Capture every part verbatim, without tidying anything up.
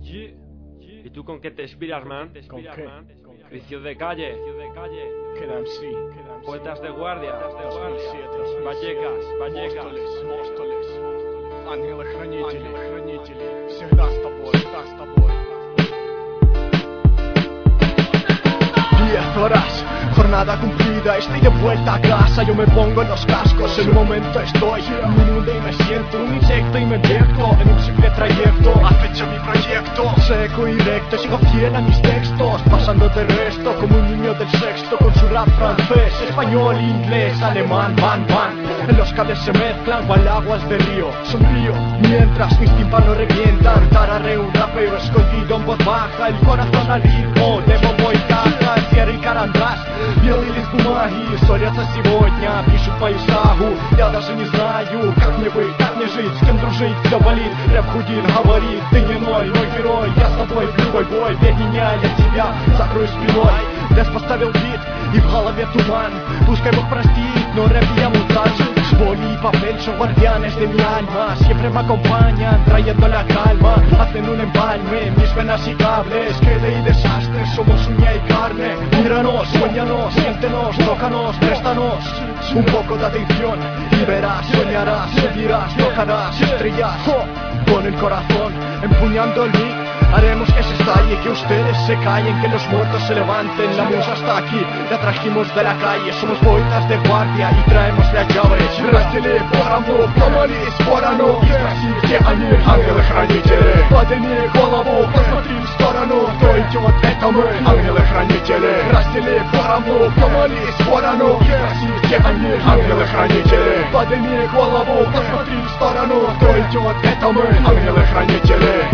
¿Y tú con qué te inspiras, man? ¿Con qué? Vicios de calle, Queda M C, poetas de guardia, dos mil siete, Vallecas, Vallecas. Móstoles, Móstoles, ангелы-хранители, хранители, всегда с тобой, всегда с тобой. Diez horas, jornada cumplida, estoy de vuelta a casa, yo me pongo en los cascos, en un momento estoy en mi mundo y me siento un insecto y me inyecto en un simple trayecto, acecho mi proyecto, seco y recto, sigo fiel a mis textos, pasando de resto como un niño del sexto, con su rap francés, español, inglés, alemán, man, man, en los cables se mezclan cual aguas de río, sombrío, mientras mis tímpanos revientan, tararé un rapeo escondido en voz baja, el corazón al ritmo, de bombo y caja, серый карандаш, белый лист бумаги, ссорятся сегодня, пишут мою сагу. Я даже не знаю, как мне быть, как мне жить, с кем дружить, все болит. Рэп худит, говорит, ты не ноль, мой герой. Я с тобой в любой бой, верь меня, я тебя закрою спиной. Дэс поставил бит, и в голове туман. Пускай Бог простит, но рэп я мутант. Boli y papel son guardianes de mi alma, siempre me acompañan trayendo la calma, hacen un empalme, mis venas y cables, quede y desastre, somos uña y carne. Míranos, sueñanos, siéntenos, tócanos, préstanos un poco de atención y verás, soñarás, subirás, tocarás estrellas con el corazón, empuñando el mic. Haremos que se estalle, que ustedes se callen, que los muertos se levanten. La musa está aquí, la trajimos de la calle. Somos poetas de guardia y traemos la llave. Разделили поровну, помолись, порано. И спроси, где они, ангелы-хранители. Подними голову, посмотри в сторону. Кто идет, это мы, ангелы-хранители. Разделили поровну, помолись, порано. И спроси, где они, ангелы-хранители. Подними голову, посмотри в сторону. Кто идет, это мы, ангелы-хранители.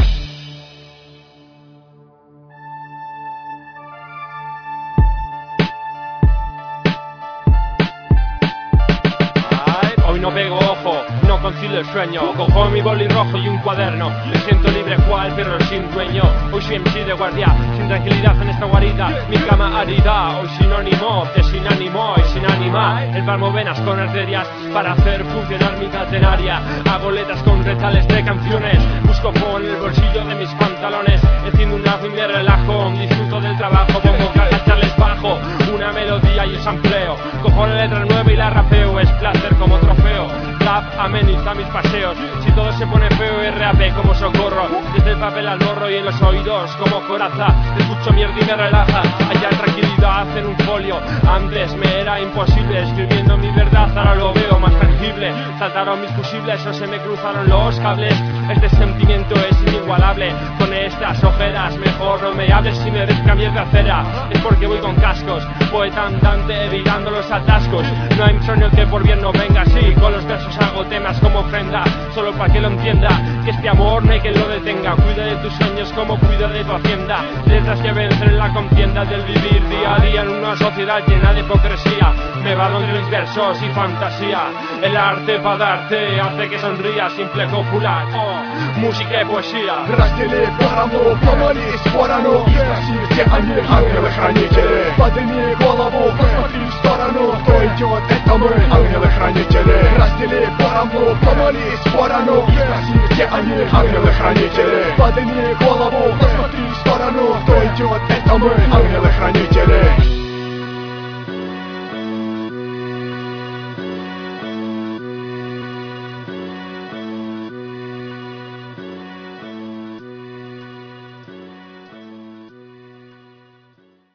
Hoy no pego ojo, no concilio el sueño. Cojo mi boli rojo y un cuaderno. Me siento libre cual perro sin dueño. Hoy soy M C de guardia, sin tranquilidad en esta guarida. Mi cama árida, hoy sinónimo de sin ánimo y sin ánima. El palmo venas con arterias para hacer funcionar mi catenaria. Hago letras con retales de canciones. Busco fuego en el bolsillo de mis pantalones. Enciendo un lazo y me relajo. Disfruto del trabajo, pongo cajas, charles bajo una melodía y el sampleo. Cojo la letra nueva y la rapeo. Es placer como trofeo. Rap ameniza mis paseos. Si todo se pone feo, R A P como socorro. Desde el papel al morro y en los oídos como coraza. Escucho mierda y me relaja. Allá tranquilidad en un folio. Antes me era imposible escribiendo mi verdad, ahora lo veo más tangible. Saltaron mis fusibles o se me cruzaron los cables. Este sentimiento es inigualable. Con estas ojeras mejor no me hables. Si me ves cambiar de acera es porque voy con cascos. Poeta andante evitando los atascos. No hay sueño que por bien no venga así. Con los versos hago temas como ofrenda, solo para que lo entienda, que este amor no hay quien lo detenga. Cuida de tus sueños como cuida de tu hacienda. Letras que vencen en la contienda del vivir día a día en una sociedad llena de hipocresía. Me va donde mis versos y fantasía. El arte para darte hace que sonría, simple cópula, oh, música y poesía. Раздели поровну, помолись, порано. И спроси, где они, ангелы-хранители. Подними голову, посмотри в сторону. Кто идет, это мы, ангелы-хранители. Раздели поровну, помолись, порано. И спроси, где они, ангелы-хранители.